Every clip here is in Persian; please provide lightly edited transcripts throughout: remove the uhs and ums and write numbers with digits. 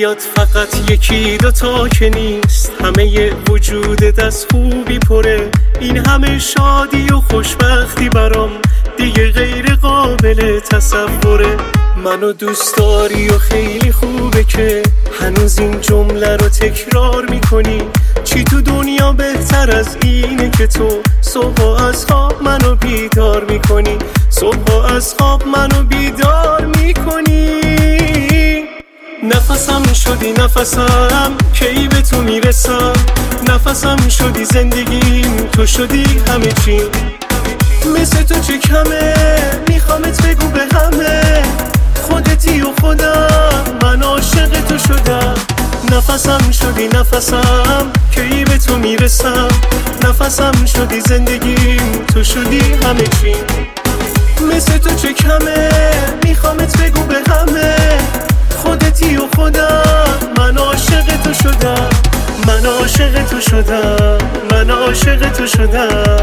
میاد فقط یکی دوتا که نیست، همه وجودت از خوبی پره. این همه شادی و خوشبختی برام دیگه غیر قابل تصوره. منو دوست داری و خیلی خوبه که هنوز این جمله رو تکرار میکنی. چی تو دنیا بهتر از اینه که تو صبح از خواب منو بیدار میکنی، صبح از خواب منو بیدار میکنی. نفسم شدی نفسم کی به تو میرسم، نفسم شدی زندگیم، تو شدی همه چی. مثل تو چه کمه میخوامت بگو به همه، خودتی و خودم من عاشق تو شدم. نفسم شدی نفسم کی به تو میرسم، نفسم شدی زندگیم، تو شدی همه چی. مثل تو چه کمه میخوامت بگو به همه، خودتی و خودم من عاشق تو شدم، من عاشق تو شدم، من عاشق تو شدم.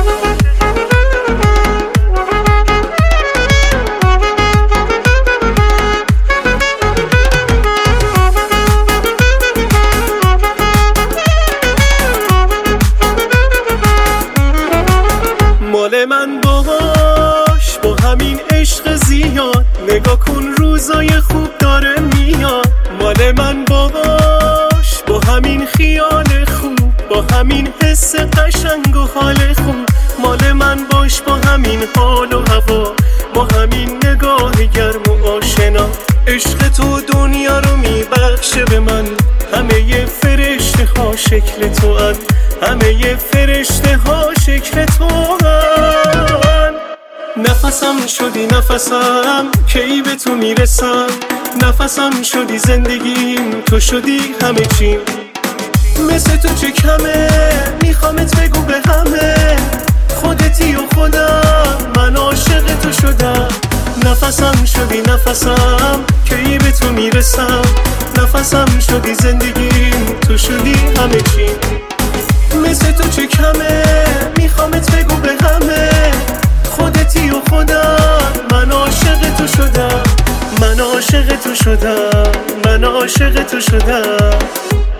مال من باش با همین عشق زیاد، نگاه کن روزای خوب داره میاد. مال من باش با همین خیال خوب، با همین حس قشنگ و حال خوب. مال من باش با همین حال و هوا، با همین نگاه گرم و آشنا. عشق تو دنیا رو میبخشه به من، همه فرشته ها شکل تو ان، همه فرشته ها شکل تو ان. نفسم شدی نفسم کی به تو میرسم، نفسم شدی زندگیم، تو شدی همه چیم. مثل تو چه کمه میخوامت بگو به همه، خودتی و خودم من عاشق تو شدم. نفسم شدی نفسم کی به تو میرسم، نفسم شدی زندگیم، تو شدی همه چی. مثل تو چه کمه میخوامت بگو به همه، خودتی و خودم من عاشق تو شدم، من عاشق تو شدم، من عاشق تو شدم.